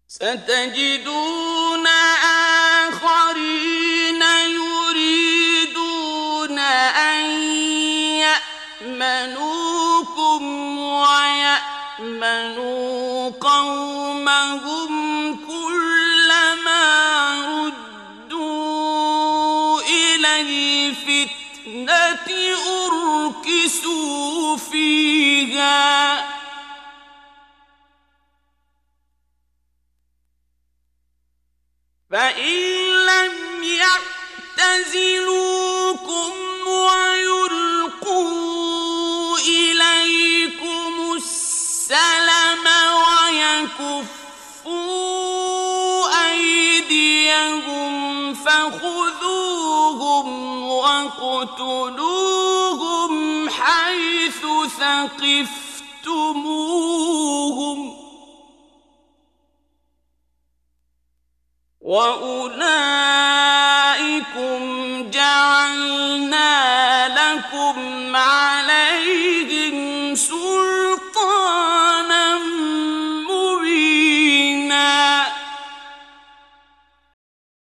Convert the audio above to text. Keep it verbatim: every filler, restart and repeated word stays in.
ستجدون آخرين يريدون أن يأمنوكم ويأمنوا قومهم كلما ردوا إلى الفتنة أركسوا فيها فإن لم يعتزلوكم ويلقوا إليكم السلم ويكفوا أيديهم فخذوهم واقتلوهم حيث ثقفتموهم وأولئكم جعلنا لكم عَلَيْهِمْ